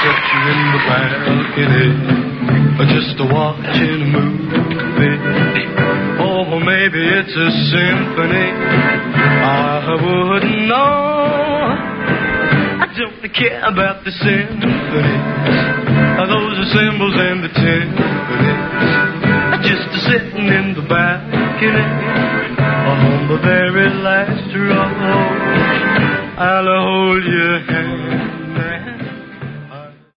set you in the balcony, just watching a movie. Or maybe it's a symphony, I wouldn't know. I don't care about the symphonies, those are cymbals and the timpanies. Just sitting in the balcony, on the very last row, I'll hold your hand